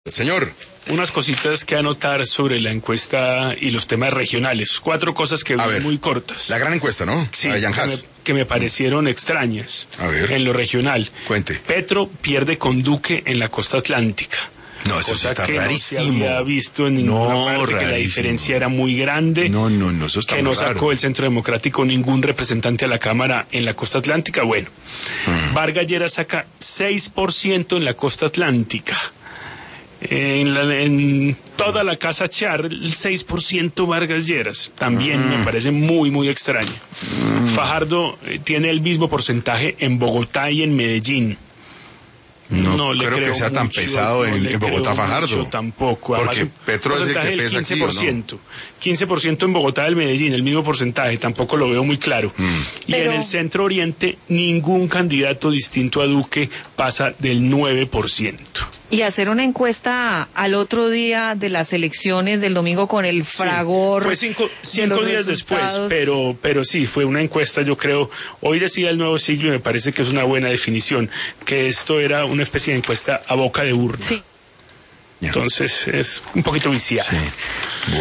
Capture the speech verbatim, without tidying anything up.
Señor. Unas cositas que anotar sobre la encuesta y los temas regionales. Cuatro cosas que vi muy cortas. La gran encuesta, ¿no? Sí, que me, que me parecieron extrañas. A ver. En lo regional. Cuente. Petro pierde con Duque en la costa atlántica. No, eso cosa está que rarísimo. No se había visto en ninguna no, parte, rarísimo. Que la diferencia era muy grande. No, no, no, eso está Que muy no sacó raro. el Centro Democrático ningún representante a la Cámara en la costa atlántica. Bueno, mm. Vargas Lleras saca seis por ciento en la costa atlántica. En, la, en toda la casa Char, el seis por ciento Vargas Lleras. También mm. me parece muy, muy extraño. Mm. Fajardo eh, tiene el mismo porcentaje en Bogotá y en Medellín. No, no le creo, creo que sea mucho, tan pesado no en, en Bogotá Fajardo. Mucho, tampoco. Porque Además, Petro es el que pesa quince por ciento. aquí, ¿o no? quince por ciento en Bogotá del Medellín, el mismo porcentaje, tampoco lo veo muy claro. Mm. Y Pero... en el Centro Oriente, ningún candidato distinto a Duque pasa del nueve por ciento. Y hacer una encuesta al otro día de las elecciones del domingo con el fragor. Sí, fue cinco, cinco días después, pero, pero sí, fue una encuesta, yo creo. Hoy decía el Nuevo Siglo y me parece que es una buena definición, que esto era una especie de encuesta a boca de urna. Sí. Entonces es un poquito viciada. Sí.